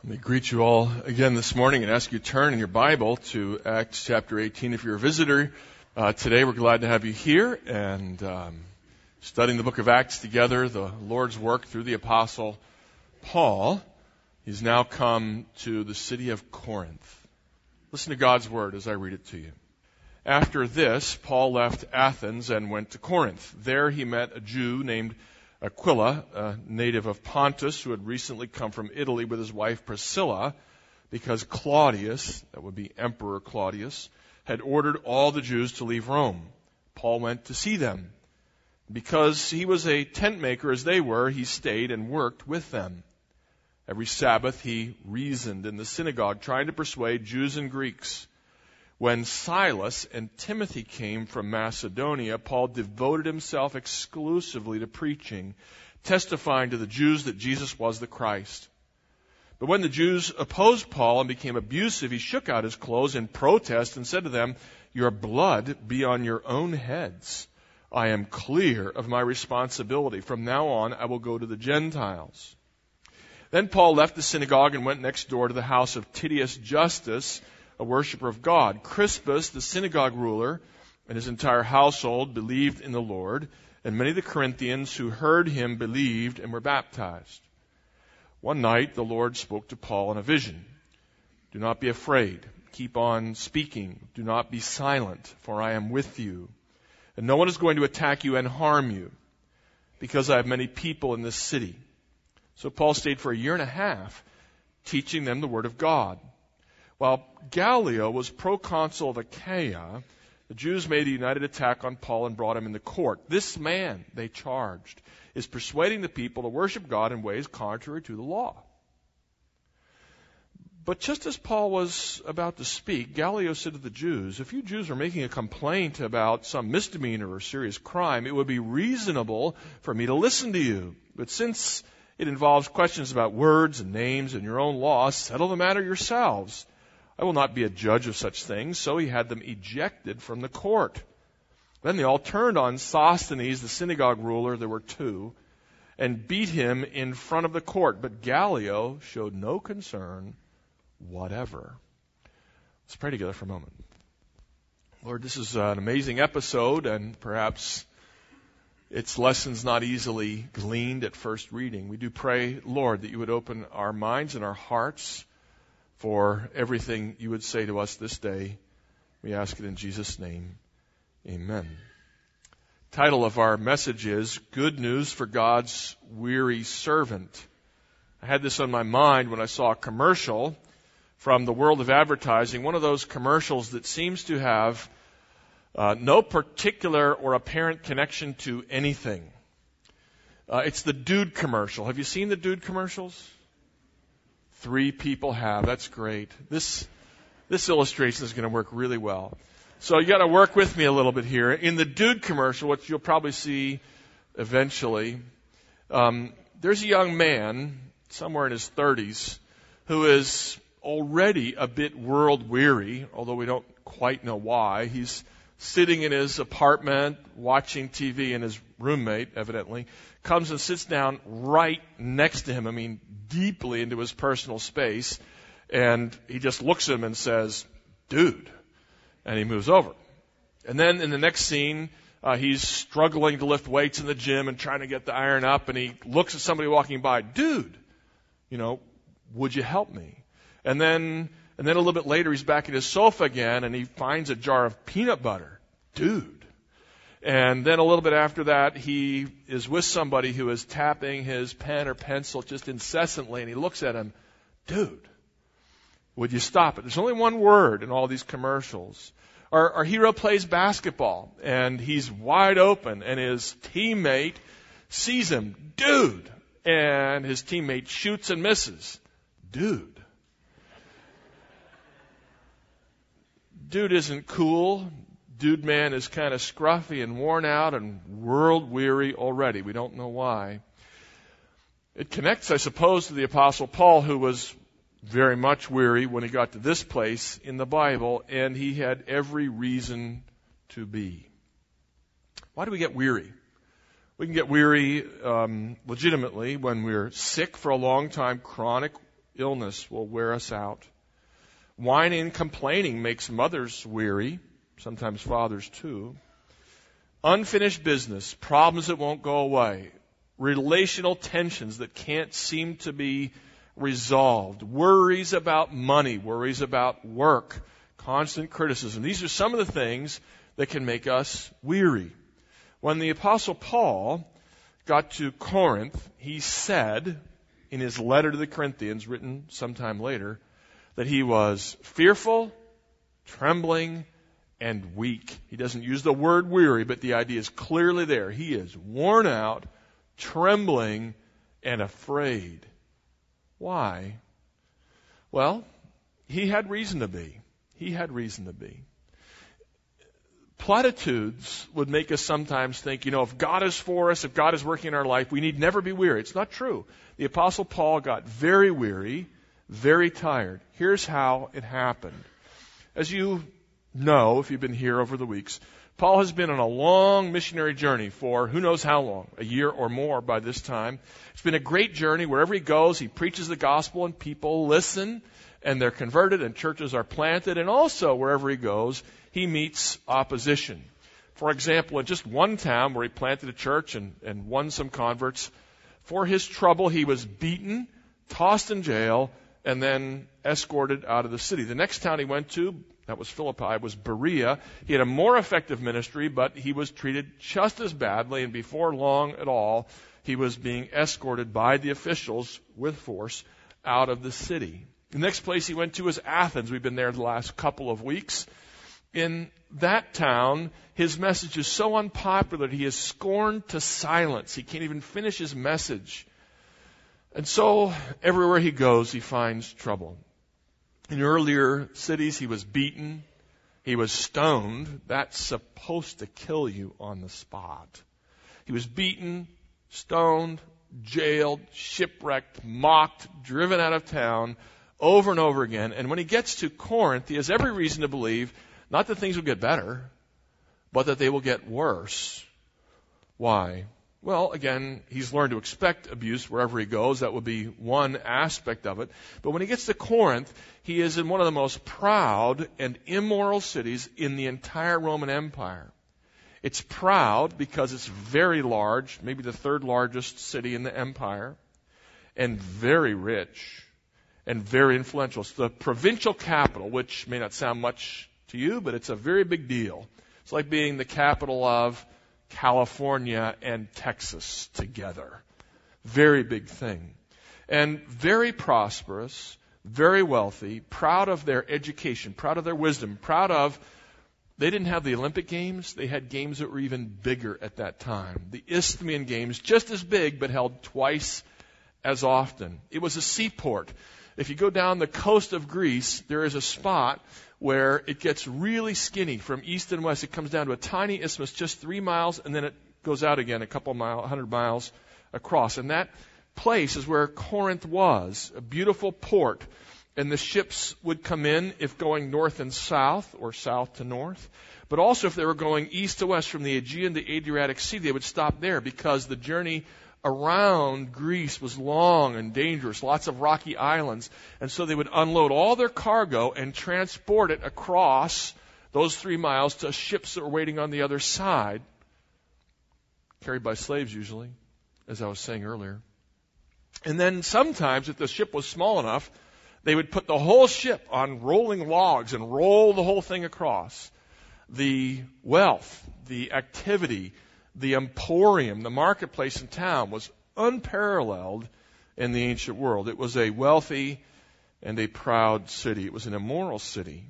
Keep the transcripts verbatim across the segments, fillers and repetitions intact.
Let me greet you all again this morning and ask you to turn in your Bible to Acts chapter eighteen. If you're a visitor uh, today, we're glad to have you here and um, studying the book of Acts together, the Lord's work through the Apostle Paul. He's now come to the city of Corinth. Listen to God's word as I read it to you. After this, Paul left Athens and went to Corinth. There he met a Jew named Aquila, a native of Pontus, who had recently come from Italy with his wife Priscilla, because Claudius, that would be Emperor Claudius, had ordered all the Jews to leave Rome. Paul went to see them. Because he was a tent maker as they were, he stayed and worked with them. Every Sabbath he reasoned in the synagogue, trying to persuade Jews and Greeks. When Silas and Timothy came from Macedonia, Paul devoted himself exclusively to preaching, testifying to the Jews that Jesus was the Christ. But when the Jews opposed Paul and became abusive, he shook out his clothes in protest and said to them, "Your blood be on your own heads. I am clear of my responsibility. From now on, I will go to the Gentiles." Then Paul left the synagogue and went next door to the house of Titius Justus, a worshiper of God. Crispus, the synagogue ruler, and his entire household believed in the Lord, and many of the Corinthians who heard him believed and were baptized. One night the Lord spoke to Paul in a vision. "Do not be afraid. Keep on speaking. Do not be silent, for I am with you. And no one is going to attack you and harm you, because I have many people in this city." So Paul stayed for a year and a half, teaching them the word of God. While Gallio was proconsul of Achaia, the Jews made a united attack on Paul and brought him into court. "This man," they charged, "is persuading the people to worship God in ways contrary to the law." But just as Paul was about to speak, Gallio said to the Jews, "If you Jews are making a complaint about some misdemeanor or serious crime, it would be reasonable for me to listen to you. But since it involves questions about words and names and your own law, settle the matter yourselves. I will not be a judge of such things." So he had them ejected from the court. Then they all turned on Sosthenes, the synagogue ruler, there were two, and beat him in front of the court. But Gallio showed no concern whatever. Let's pray together for a moment. Lord, this is an amazing episode, and perhaps its lessons not easily gleaned at first reading. We do pray, Lord, that you would open our minds and our hearts for everything you would say to us this day. We ask it in Jesus' name. Amen. Title of our message is Good News for God's Weary Servant. I had this on my mind when I saw a commercial from the world of advertising, one of those commercials that seems to have uh, no particular or apparent connection to anything. Uh, it's the Dude commercial. Have you seen the Dude commercials? Three people have. That's great. This this illustration is going to work really well. So you got to work with me a little bit here. In the Dude commercial, which you'll probably see eventually, um, there's a young man somewhere in his thirties who is already a bit world weary, although we don't quite know why. He's sitting in his apartment watching T V, and his roommate, evidently, comes and sits down right next to him, I mean, deeply into his personal space, and he just looks at him and says, "Dude," and he moves over. And then in the next scene, uh, he's struggling to lift weights in the gym and trying to get the iron up, and he looks at somebody walking by, "Dude, you know, would you help me?" And then And then a little bit later, he's back at his sofa again, and he finds a jar of peanut butter. "Dude." And then a little bit after that, he is with somebody who is tapping his pen or pencil just incessantly, and he looks at him, "Dude, would you stop it?" There's only one word in all these commercials. Our, our hero plays basketball, and he's wide open, and his teammate sees him. "Dude." And his teammate shoots and misses. "Dude." Dude isn't cool. Dude man is kind of scruffy and worn out and world weary already. We don't know why. It connects, I suppose, to the Apostle Paul, who was very much weary when he got to this place in the Bible, and he had every reason to be. Why do we get weary? We can get weary um, legitimately when we're sick for a long time, chronic Illness will wear us out. Whining and complaining makes mothers weary, sometimes fathers too. Unfinished business, problems that won't go away, relational tensions that can't seem to be resolved, worries about money, worries about work, constant criticism. These are some of the things that can make us weary. When the Apostle Paul got to Corinth, he said in his letter to the Corinthians, written sometime later, that he was fearful, trembling, and weak. He doesn't use the word weary, but the idea is clearly there. He is worn out, trembling, and afraid. Why? Well, he had reason to be. He had reason to be. Platitudes would make us sometimes think, you know, if God is for us, if God is working in our life, we need never be weary. It's not true. The Apostle Paul got very weary, very tired. Here's how it happened. As you know, if you've been here over the weeks, Paul has been on a long missionary journey for who knows how long, a year or more by this time. It's been a great journey. Wherever he goes, he preaches the gospel and people listen and they're converted and churches are planted. And also, wherever he goes, he meets opposition. For example, in just one town where he planted a church and, and won some converts, for his trouble, he was beaten, tossed in jail, and then escorted out of the city. The next town he went to, that was Philippi, was Berea. He had a more effective ministry, but he was treated just as badly, and before long at all, he was being escorted by the officials with force out of the city. The next place he went to was Athens. We've been there the last couple of weeks. In that town, his message is so unpopular that he is scorned to silence. He can't even finish his message. And so, everywhere he goes, he finds trouble. In earlier cities, he was beaten. He was stoned. That's supposed to kill you on the spot. He was beaten, stoned, jailed, shipwrecked, mocked, driven out of town over and over again. And when he gets to Corinth, he has every reason to believe not that things will get better, but that they will get worse. Why? Well, again, he's learned to expect abuse wherever he goes. That would be one aspect of it. But when he gets to Corinth, he is in one of the most proud and immoral cities in the entire Roman Empire. It's proud because it's very large, maybe the third largest city in the empire, and very rich and very influential. It's the provincial capital, which may not sound much to you, but it's a very big deal. It's like being the capital of California and Texas together. Very big thing. And very prosperous, very wealthy, proud of their education, proud of their wisdom, proud of, they didn't have the Olympic Games. They had games that were even bigger at that time. The Isthmian Games, just as big, but held twice as often. It was a seaport. If you go down the coast of Greece, there is a spot where it gets really skinny from east and west. It comes down to a tiny isthmus, just three miles, and then it goes out again a couple mile, hundred miles across. And that place is where Corinth was, a beautiful port. And the ships would come in if going north and south, or south to north. But also if they were going east to west from the Aegean to Adriatic Sea, they would stop there because the journey around Greece was long and dangerous, lots of rocky islands. And so they would unload all their cargo and transport it across those three miles to ships that were waiting on the other side, carried by slaves usually, as I was saying earlier. And then sometimes, if the ship was small enough, they would put the whole ship on rolling logs and roll the whole thing across. The wealth, the activity, the emporium, the marketplace in town was unparalleled in the ancient world. It was a wealthy and a proud city. It was an immoral city.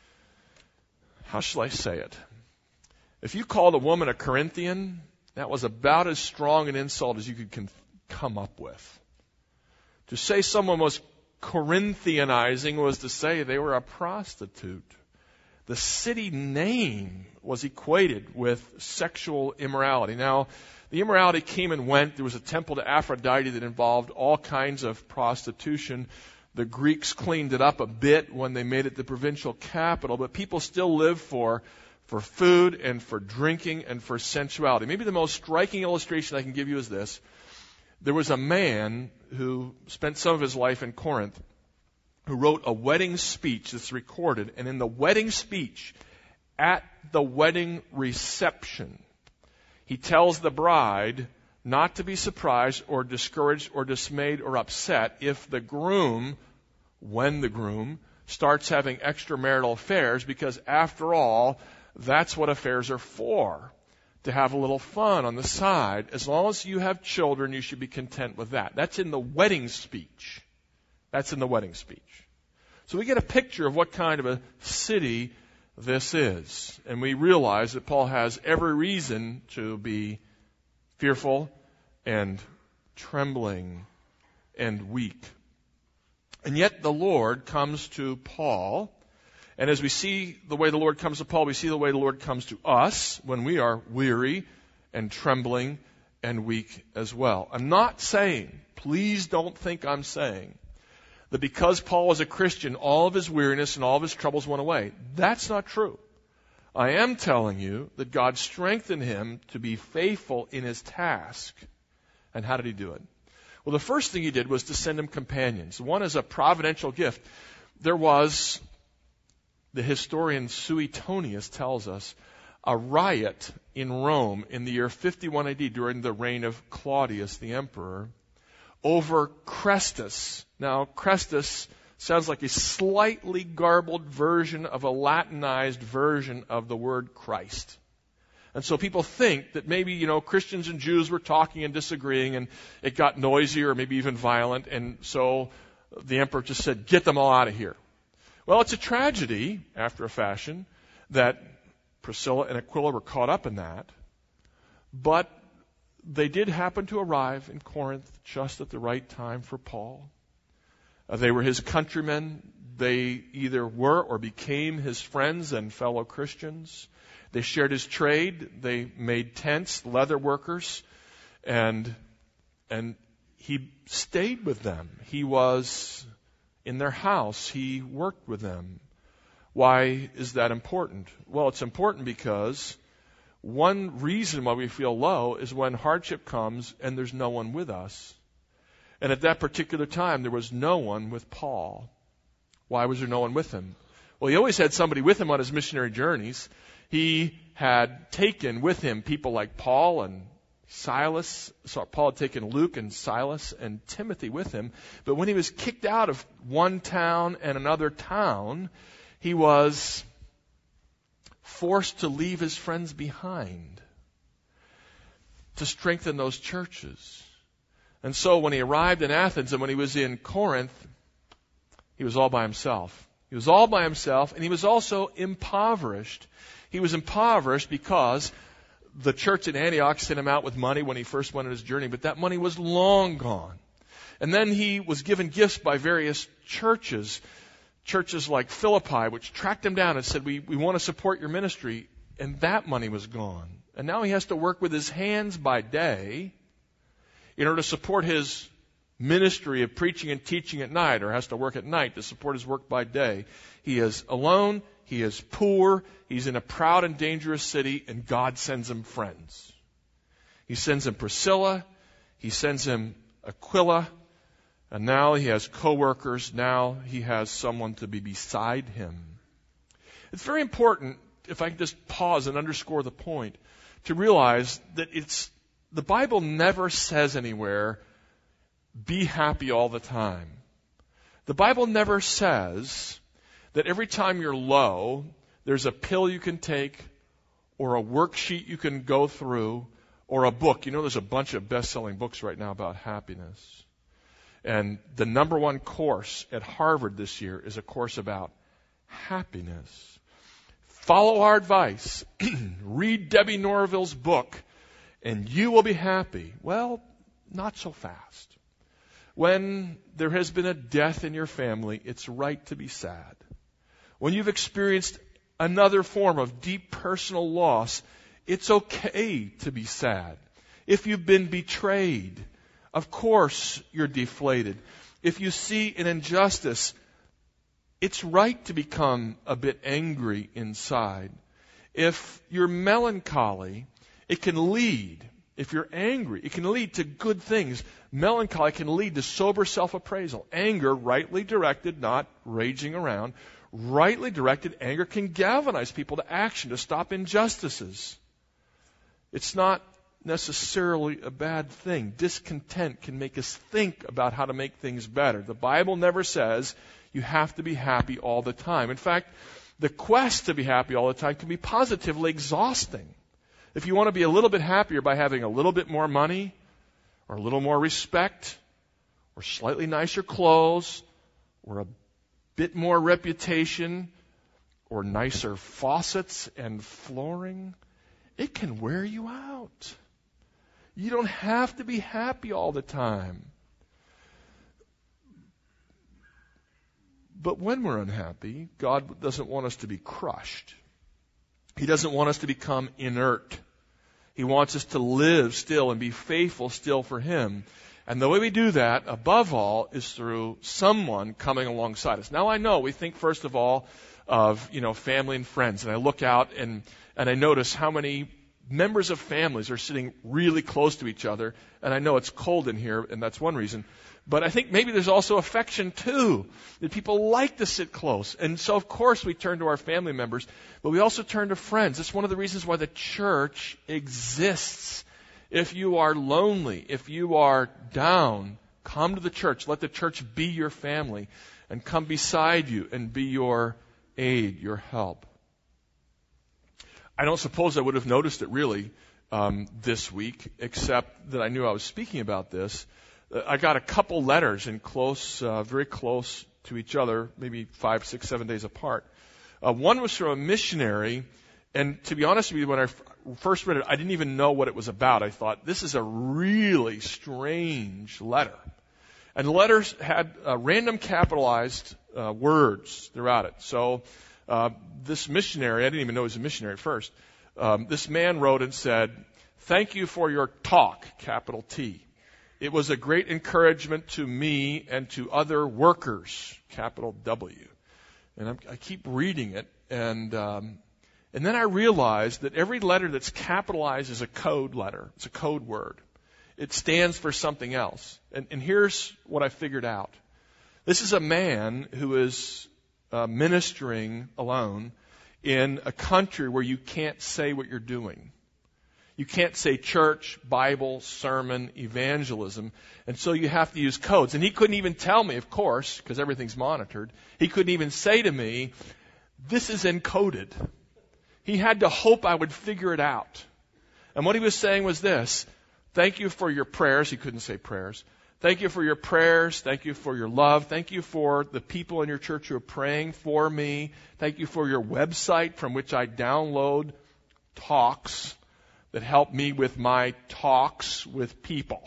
How shall I say it? If you called a woman a Corinthian, that was about as strong an insult as you could con- come up with. To say someone was Corinthianizing was to say they were a prostitute. The city name was equated with sexual immorality. Now, the immorality came and went. There was a temple to Aphrodite that involved all kinds of prostitution. The Greeks cleaned it up a bit when they made it the provincial capital, but people still live for, for food and for drinking and for sensuality. Maybe the most striking illustration I can give you is this. There was a man who spent some of his life in Corinth, who wrote a wedding speech that's recorded. And in the wedding speech, at the wedding reception, he tells the bride not to be surprised or discouraged or dismayed or upset if the groom, when the groom, starts having extramarital affairs, because after all, that's what affairs are for. To have a little fun on the side. As long as you have children, you should be content with that. That's in the wedding speech. That's in the wedding speech. So we get a picture of what kind of a city this is. And we realize that Paul has every reason to be fearful and trembling and weak. And yet the Lord comes to Paul. And as we see the way the Lord comes to Paul, we see the way the Lord comes to us when we are weary and trembling and weak as well. I'm not saying, please don't think I'm saying, that because Paul was a Christian, all of his weariness and all of his troubles went away. That's not true. I am telling you that God strengthened him to be faithful in his task. And how did he do it? Well, the first thing he did was to send him companions. One is a providential gift. There was, the historian Suetonius tells us, a riot in Rome in the year fifty-one A D during the reign of Claudius the emperor over Chrestus. Now, Chrestus sounds like a slightly garbled version of a Latinized version of the word Christ. And so people think that maybe, you know, Christians and Jews were talking and disagreeing and it got noisy or maybe even violent, and so the emperor just said, get them all out of here. Well, it's a tragedy, after a fashion, that Priscilla and Aquila were caught up in that. But they did happen to arrive in Corinth just at the right time for Paul. Uh, they were his countrymen. They either were or became his friends and fellow Christians. They shared his trade. They made tents, leather workers, and and he stayed with them. He was in their house. He worked with them. Why is that important? Well, it's important because one reason why we feel low is when hardship comes and there's no one with us. And at that particular time, there was no one with Paul. Why was there no one with him? Well, he always had somebody with him on his missionary journeys. He had taken with him people like Paul and Silas. So Paul had taken Luke and Silas and Timothy with him. But when he was kicked out of one town and another town, he was forced to leave his friends behind to strengthen those churches. And so when he arrived in Athens and when he was in Corinth, he was all by himself. He was all by himself, and he was also impoverished. He was impoverished because the church in Antioch sent him out with money when he first went on his journey, but that money was long gone. And then he was given gifts by various churches, churches like Philippi, which tracked him down and said, we, we want to support your ministry, and that money was gone. And now he has to work with his hands by day in order to support his ministry of preaching and teaching at night, or has to work at night to support his work by day. He is alone, he is poor, he's in a proud and dangerous city, and God sends him friends. He sends him Priscilla, he sends him Aquila, and now he has co-workers, now he has someone to be beside him. It's very important, if I can just pause and underscore the point, to realize that it's the Bible never says anywhere, be happy all the time. The Bible never says that every time you're low, there's a pill you can take, or a worksheet you can go through, or a book. You know, there's a bunch of best-selling books right now about happiness. And the number one course at Harvard this year is a course about happiness. Follow our advice. Read Debbie Norville's book, and you will be happy. Well, not so fast. When there has been a death in your family, it's right to be sad. When you've experienced another form of deep personal loss, it's okay to be sad. If you've been betrayed, of course you're deflated. If you see an injustice, it's right to become a bit angry inside. If you're melancholy, it can lead If you're angry, it can lead to good things. Melancholy can lead to sober self-appraisal. Anger, rightly directed, not raging around, rightly directed anger can galvanize people to action, to stop injustices. It's not necessarily a bad thing. Discontent can make us think about how to make things better. The Bible never says you have to be happy all the time. In fact, the quest to be happy all the time can be positively exhausting. If you want to be a little bit happier by having a little bit more money, or a little more respect, or slightly nicer clothes, or a bit more reputation, or nicer faucets and flooring, it can wear you out. You don't have to be happy all the time. But when we're unhappy, God doesn't want us to be crushed. He doesn't want us to become inert. He wants us to live still and be faithful still for Him. And the way we do that, above all, is through someone coming alongside us. Now I know we think first of all of, you know, family and friends. And I look out and, and I notice how many members of families are sitting really close to each other. And I know it's cold in here, and that's one reason. But I think maybe there's also affection too, that people like to sit close. And so of course we turn to our family members, but we also turn to friends. It's one of the reasons why the church exists. If you are lonely, if you are down, come to the church. Let the church be your family and come beside you and be your aid, your help. I don't suppose I would have noticed it really um, this week, except that I knew I was speaking about this. I got a couple letters in close, uh, very close to each other, maybe five, six, seven days apart. Uh, one was from a missionary, and to be honest with you, when I f- first read it, I didn't even know what it was about. I thought, this is a really strange letter. And the letters had uh, random capitalized uh, words throughout it. So uh, this missionary, I didn't even know he was a missionary at first, um, this man wrote and said, "Thank you for your talk," capital T. "It was a great encouragement to me and to other workers," capital W. And I'm, I keep reading it, and um, and then I realized that every letter that's capitalized is a code letter. It's a code word. It stands for something else. And, and here's what I figured out. This is a man who is uh, ministering alone in a country where you can't say what you're doing. You can't say church, Bible, sermon, evangelism, and so you have to use codes. And he couldn't even tell me, of course, because everything's monitored. He couldn't even say to me, "This is encoded." He had to hope I would figure it out. And what he was saying was this: "Thank you for your prayers." He couldn't say prayers. "Thank you for your prayers. Thank you for your love. Thank you for the people in your church who are praying for me. Thank you for your website from which I download talks that help me with my talks with people.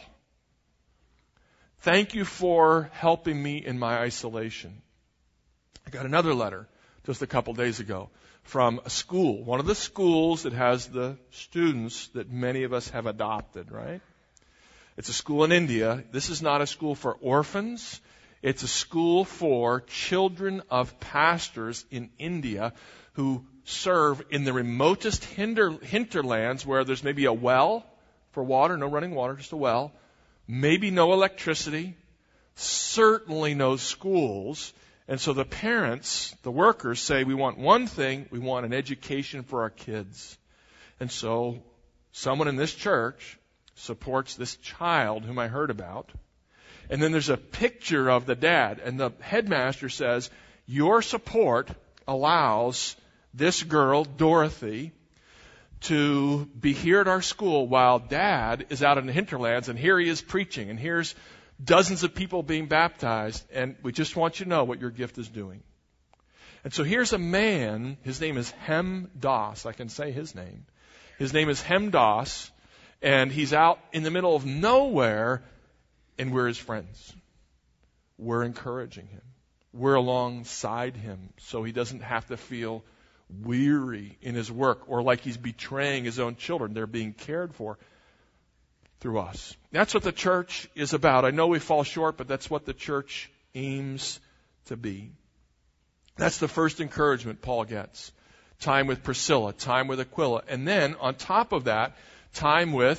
Thank you for helping me in my isolation." I got another letter just a couple days ago from a school, one of the schools that has the students that many of us have adopted, right? It's a school in India. This is not a school for orphans. It's a school for children of pastors in India who serve in the remotest hinder, hinterlands where there's maybe a well for water, no running water, just a well, maybe no electricity, certainly no schools. And so the parents, the workers, say, we want one thing, we want an education for our kids. And so someone in this church supports this child whom I heard about. And then there's a picture of the dad, and the headmaster says, your support allows this girl, Dorothy, to be here at our school while Dad is out in the hinterlands, and here he is preaching, and here's dozens of people being baptized, and we just want you to know what your gift is doing. And so here's a man, his name is Hem Das, I can say his name. His name is Hem Das, and he's out in the middle of nowhere, and we're his friends. We're encouraging him. We're alongside him so he doesn't have to feel weary in his work or like he's betraying his own children. They're being cared for through us. That's what the church is about. I know we fall short, but that's what the church aims to be. That's the first encouragement Paul gets. Time with Priscilla, time with Aquila, and then on top of that, time with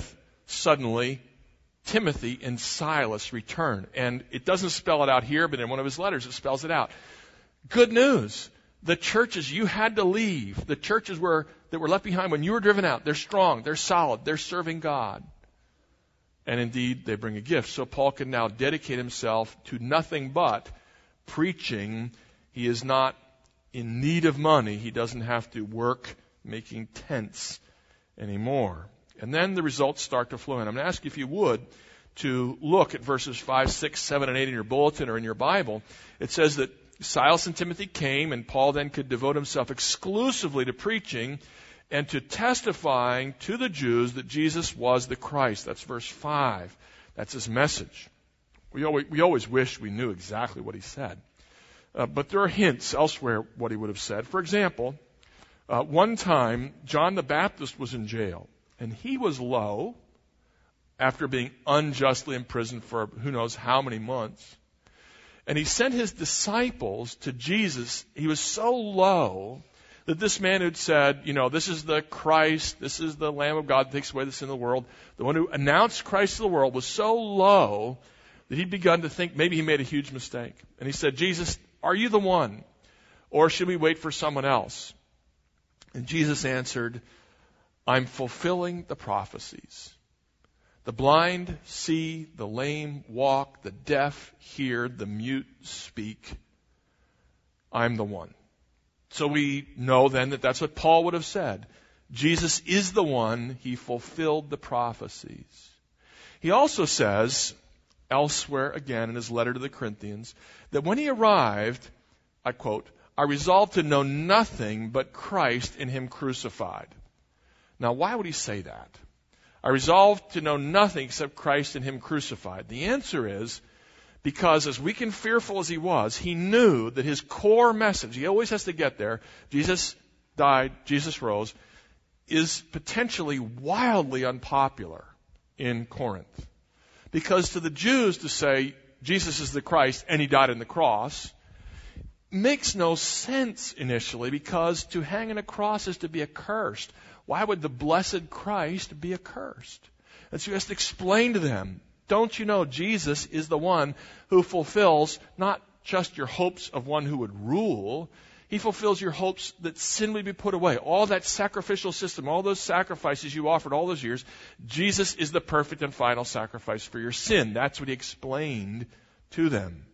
suddenly Timothy and Silas return. And it doesn't spell it out here, but in one of his letters it spells it out. Good news. The churches you had to leave, the churches were, that were left behind when you were driven out, they're strong, they're solid, they're serving God. And indeed, they bring a gift. So Paul can now dedicate himself to nothing but preaching. He is not in need of money. He doesn't have to work making tents anymore. And then the results start to flow in. I'm going to ask you, if you would, to look at verses five, six, seven, and eight in your bulletin or in your Bible. It says that Silas and Timothy came, and Paul then could devote himself exclusively to preaching and to testifying to the Jews that Jesus was the Christ. That's verse five. That's his message. We always, we always wish we knew exactly what he said. Uh, but there are hints elsewhere what he would have said. For example, uh, one time, John the Baptist was in jail, and he was low after being unjustly imprisoned for who knows how many months. And he sent his disciples to Jesus. He was so low that this man who'd said, you know, this is the Christ, this is the Lamb of God that takes away the sin of the world, the one who announced Christ to the world, was so low that he'd begun to think maybe he made a huge mistake. And he said, Jesus, are you the one? Or should we wait for someone else? And Jesus answered, I'm fulfilling the prophecies. The blind see, the lame walk, the deaf hear, the mute speak. I'm the one. So we know then that that's what Paul would have said. Jesus is the one. He fulfilled the prophecies. He also says, elsewhere again in his letter to the Corinthians, that when he arrived, I quote, I resolved to know nothing but Christ and him crucified. Now, why would he say that? I resolved to know nothing except Christ and him crucified. The answer is because, as weak and fearful as he was, he knew that his core message, he always has to get there, Jesus died, Jesus rose, is potentially wildly unpopular in Corinth. Because to the Jews to say Jesus is the Christ and he died on the cross makes no sense initially, because to hang on a cross is to be accursed. Why would the blessed Christ be accursed? And so he has to explain to them, don't you know Jesus is the one who fulfills not just your hopes of one who would rule, he fulfills your hopes that sin would be put away. All that sacrificial system, all those sacrifices you offered all those years, Jesus is the perfect and final sacrifice for your sin. That's what he explained to them,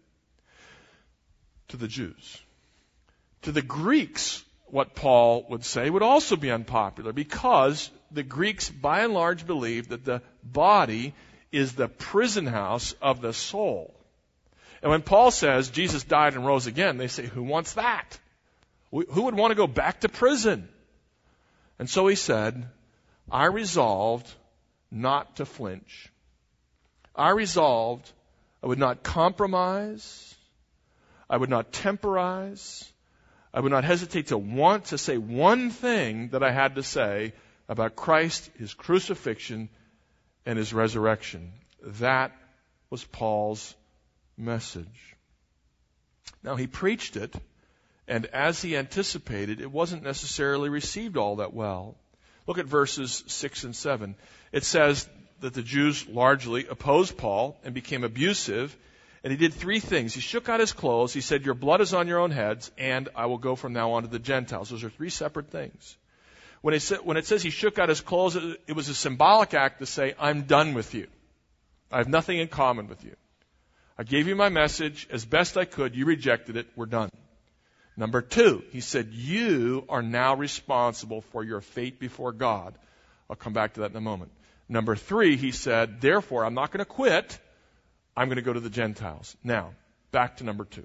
to the Jews. To the Greeks, what Paul would say would also be unpopular, because the Greeks by and large believed that the body is the prison house of the soul. And when Paul says Jesus died and rose again, they say, who wants that? Who would want to go back to prison? And so he said, I resolved not to flinch. I resolved I would not compromise. I would not temporize. I would not hesitate to want to say one thing that I had to say about Christ, his crucifixion, and his resurrection. That was Paul's message. Now, he preached it, and as he anticipated, it wasn't necessarily received all that well. Look at verses six and seven. It says that the Jews largely opposed Paul and became abusive, and he did three things. He shook out his clothes, he said, your blood is on your own heads, and I will go from now on to the Gentiles. Those are three separate things. When it, sa- when it says he shook out his clothes, it, it was a symbolic act to say, I'm done with you. I have nothing in common with you. I gave you my message as best I could. You rejected it. We're done. Number two, he said, you are now responsible for your fate before God. I'll come back to that in a moment. Number three, he said, therefore, I'm not going to quit. I'm going to go to the Gentiles. Now, back to number two.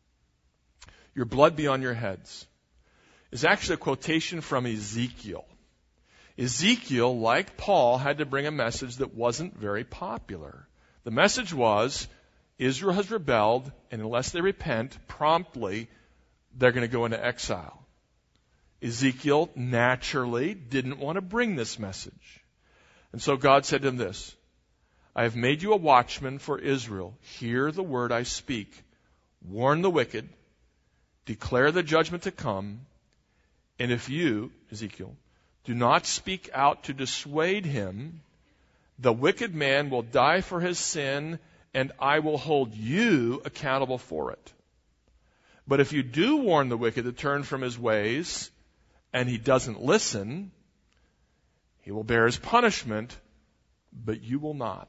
Your blood be on your heads is actually a quotation from Ezekiel. Ezekiel, like Paul, had to bring a message that wasn't very popular. The message was, Israel has rebelled, and unless they repent promptly, they're going to go into exile. Ezekiel naturally didn't want to bring this message. And so God said to him this, I have made you a watchman for Israel. Hear the word I speak. Warn the wicked. Declare the judgment to come. And if you, Ezekiel, do not speak out to dissuade him, The wicked man will die for his sin, and I will hold you accountable for it. But if you do warn the wicked to turn from his ways, and he doesn't listen, he will bear his punishment, but you will not.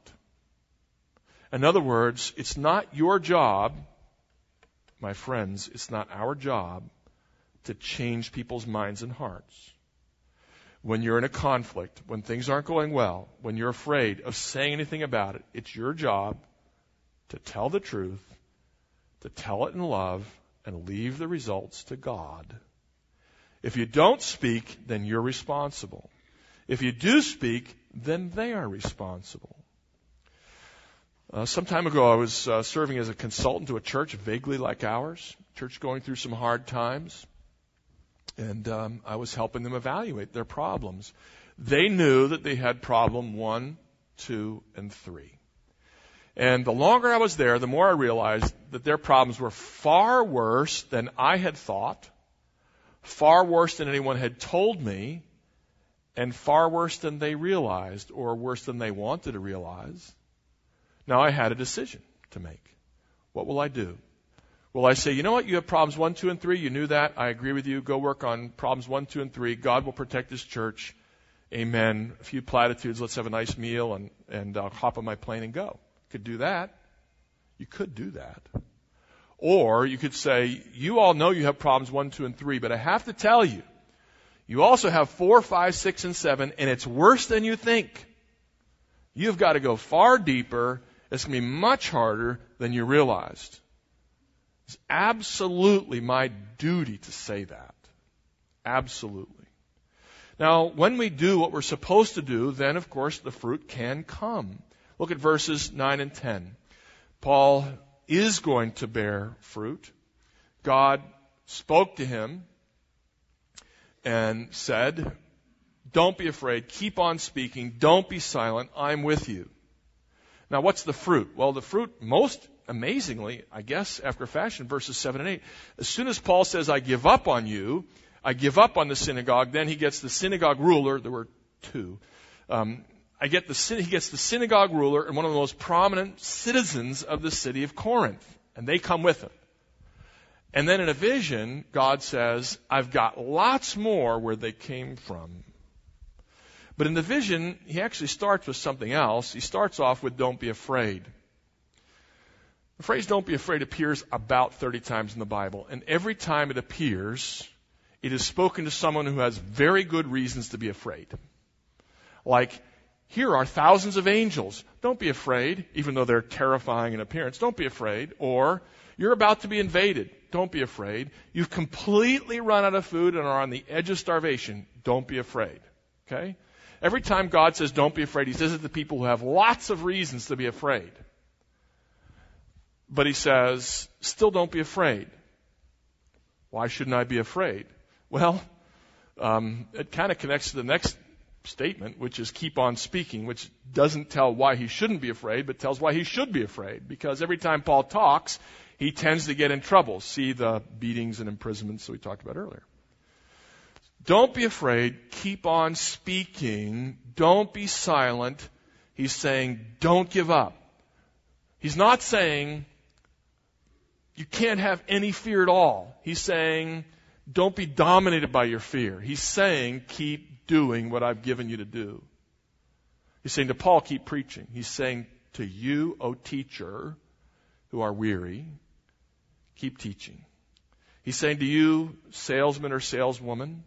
In other words, it's not your job, my friends, it's not our job to change people's minds and hearts. When you're in a conflict, when things aren't going well, when you're afraid of saying anything about it, it's your job to tell the truth, to tell it in love, and leave the results to God. If you don't speak, then you're responsible. If you do speak, then they are responsible. Uh, some time ago, I was uh, serving as a consultant to a church vaguely like ours, church going through some hard times, and um, I was helping them evaluate their problems. They knew that they had problem one, two, and three. And the longer I was there, the more I realized that their problems were far worse than I had thought, far worse than anyone had told me, and far worse than they realized, or worse than they wanted to realize. Now I had a decision to make. What will I do? Will I say, you know what, you have problems one, two, and three, you knew that, I agree with you, go work on problems one, two, and three, God will protect His church, amen, a few platitudes, let's have a nice meal, and, and I'll hop on my plane and go. Could do that. You could do that. Or you could say, you all know you have problems one, two, and three, but I have to tell you, you also have four, five, six, and seven, and it's worse than you think. You've got to go far deeper. It's going to be much harder than you realized. It's absolutely my duty to say that. Absolutely. Now, when we do what we're supposed to do, then, of course, the fruit can come. Look at verses nine and ten. Paul is going to bear fruit. God spoke to him and said, don't be afraid, keep on speaking, don't be silent, I'm with you. Now what's the fruit? Well, the fruit, most amazingly, I guess, after fashion, verses seven and eight, as soon as Paul says, I give up on you, I give up on the synagogue, then he gets the synagogue ruler, there were two, um, I get the, he gets the synagogue ruler and one of the most prominent citizens of the city of Corinth, and they come with him. And then in a vision, God says, I've got lots more where they came from. But in the vision, he actually starts with something else. He starts off with don't be afraid. The phrase don't be afraid appears about thirty times in the Bible. And every time it appears, it is spoken to someone who has very good reasons to be afraid. Like, here are thousands of angels. Don't be afraid, even though they're terrifying in appearance. Don't be afraid. Or, you're about to be invaded. Don't be afraid. You've completely run out of food and are on the edge of starvation. Don't be afraid. Okay? Every time God says don't be afraid, He says it to people who have lots of reasons to be afraid. But He says, still don't be afraid. Why shouldn't I be afraid? Well, um, it kind of connects to the next statement, which is keep on speaking, which doesn't tell why he shouldn't be afraid, but tells why he should be afraid. Because every time Paul talks, he tends to get in trouble. See the beatings and imprisonments that we talked about earlier. Don't be afraid. Keep on speaking. Don't be silent. He's saying, don't give up. He's not saying you can't have any fear at all. He's saying, don't be dominated by your fear. He's saying, keep doing what I've given you to do. He's saying to Paul, keep preaching. He's saying to you, O teacher, who are weary, keep teaching. He's saying to you, salesman or saleswoman,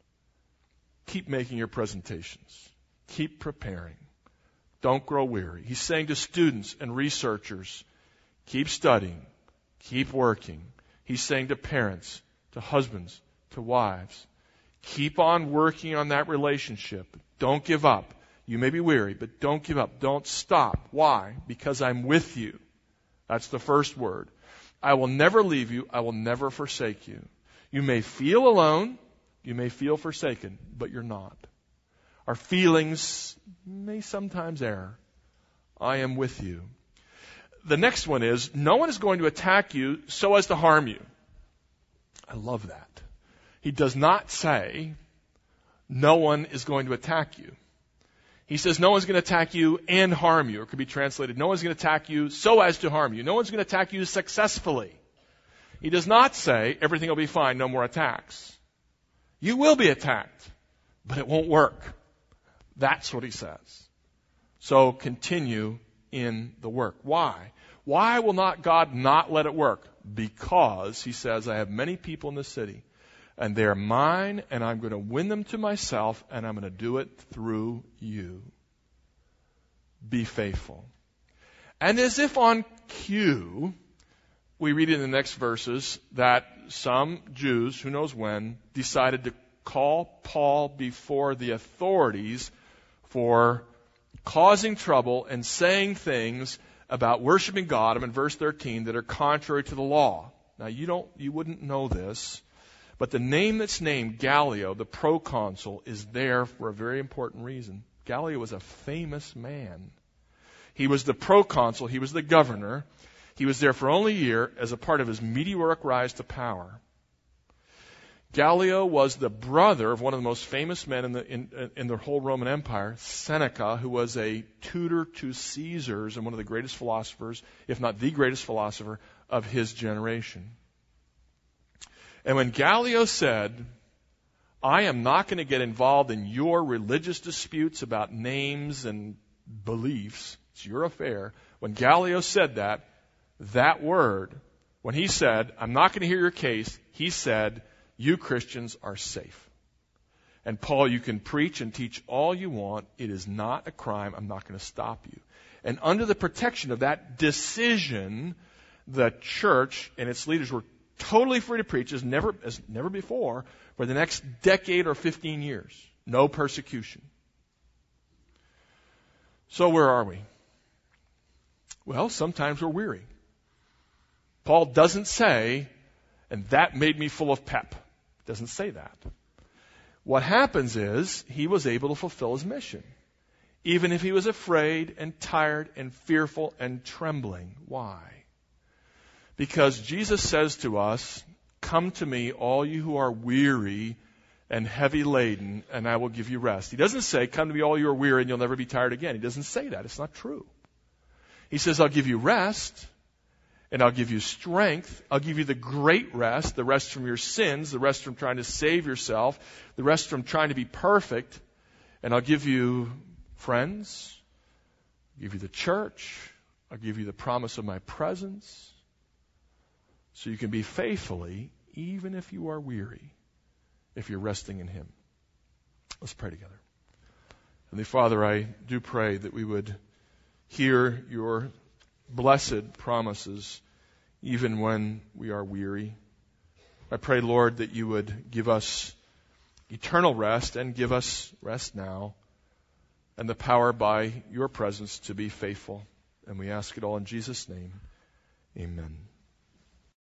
keep making your presentations. Keep preparing. Don't grow weary. He's saying to students and researchers, keep studying. Keep working. He's saying to parents, to husbands, to wives, keep on working on that relationship. Don't give up. You may be weary, but don't give up. Don't stop. Why? Because I'm with you. That's the first word. I will never leave you. I will never forsake you. You may feel alone. You may feel forsaken, but you're not. Our feelings may sometimes err. I am with you. The next one is, no one is going to attack you so as to harm you. I love that. He does not say, no one is going to attack you. He says no one's going to attack you and harm you. Or it could be translated, no one's going to attack you so as to harm you. No one's going to attack you successfully. He does not say everything will be fine, no more attacks. You will be attacked, but it won't work. That's what he says. So continue in the work. Why? Why will not God not let it work? Because, he says, I have many people in the city, and they're mine, and I'm going to win them to myself, and I'm going to do it through you. Be faithful. And as if on cue, we read in the next verses that some Jews, who knows when, decided to call Paul before the authorities for causing trouble and saying things about worshiping God, I'm in verse thirteen, that are contrary to the law. Now you don't, you wouldn't know this, but the name that's named, Gallio, the proconsul, is there for a very important reason. Gallio was a famous man. He was the proconsul, he was the governor. He was there for only a year as a part of his meteoric rise to power. Gallio was the brother of one of the most famous men in the, in, in the whole Roman Empire, Seneca, who was a tutor to Caesars and one of the greatest philosophers, if not the greatest philosopher, of his generation. And when Gallio said, I am not going to get involved in your religious disputes about names and beliefs, it's your affair. When Gallio said that, that word, when he said, I'm not going to hear your case, he said, you Christians are safe. And Paul, you can preach and teach all you want. It is not a crime. I'm not going to stop you. And under the protection of that decision, the church and its leaders were totally free to preach as never, as never before for the next decade or fifteen years. No persecution. So where are we? Well, sometimes we're weary. Paul doesn't say, and that made me full of pep. He doesn't say that. What happens is he was able to fulfill his mission, even if he was afraid and tired and fearful and trembling. Why? Because Jesus says to us, come to me, all you who are weary and heavy laden, and I will give you rest. He doesn't say, come to me, all you are weary, and you'll never be tired again. He doesn't say that. It's not true. He says, I'll give you rest. And I'll give you strength. I'll give you the great rest, the rest from your sins, the rest from trying to save yourself, the rest from trying to be perfect. And I'll give you friends. I'll give you the church. I'll give you the promise of my presence. So you can be faithfully, even if you are weary, if you're resting in Him. Let's pray together. Heavenly Father, I do pray that we would hear your blessed promises even when we are weary. I pray, Lord, that you would give us eternal rest and give us rest now and the power by your presence to be faithful. And we ask it all in Jesus' name. Amen.